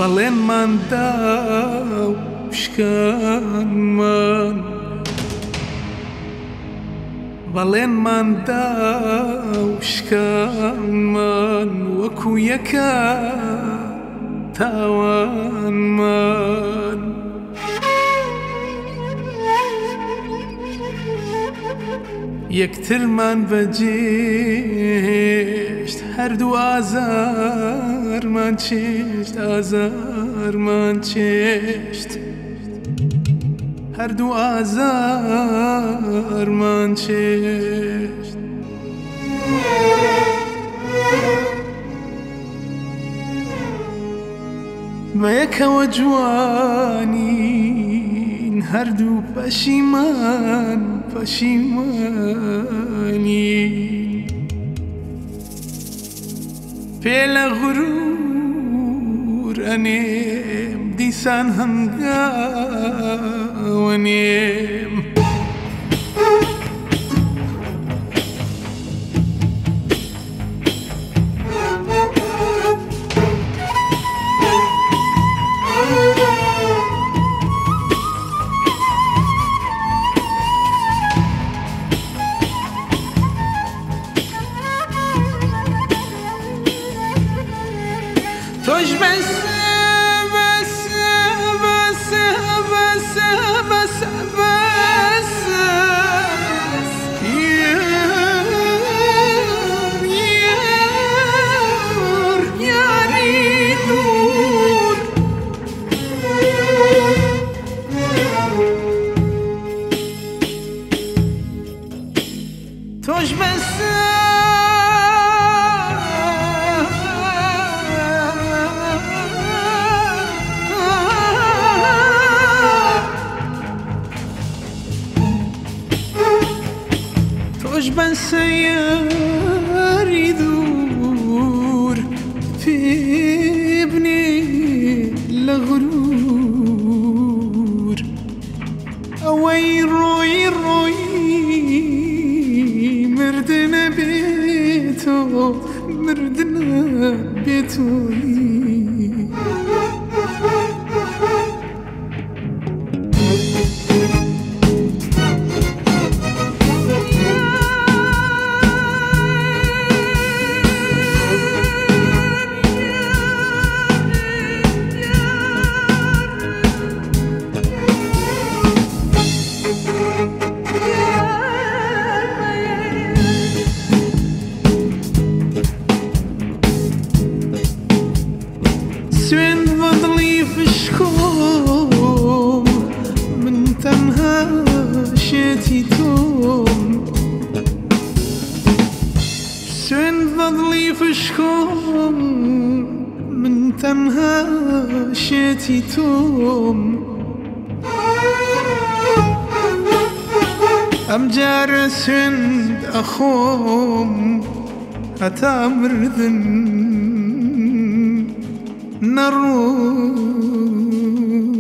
بەڵێنمان دا و شکانمان بەڵێنمان دا و شکانمان وەکو یەکە تاوانمان یەکترمان بەجێشت هەردوو ئازارمان چێشت ئازارمان چێشت هەردوو ئازارمان چێشت بە یەکەوە جوانین هەردوو پەشیمان پەشیمانین پێ لە غرور ئەنێم دیسان هەنگاوەنێم توش بس بس بس بس بس بس یاری دور توش بس توش بس یاری دور تبني لغرور اوي روي روي مردنا بيتو مردنا بيتوي سوين فضلي في الشكوم من تنها شيتي توم سوين فضلي في الشكوم من تنها شيتي توم أم جارس عند أخوم أتامرذن نروح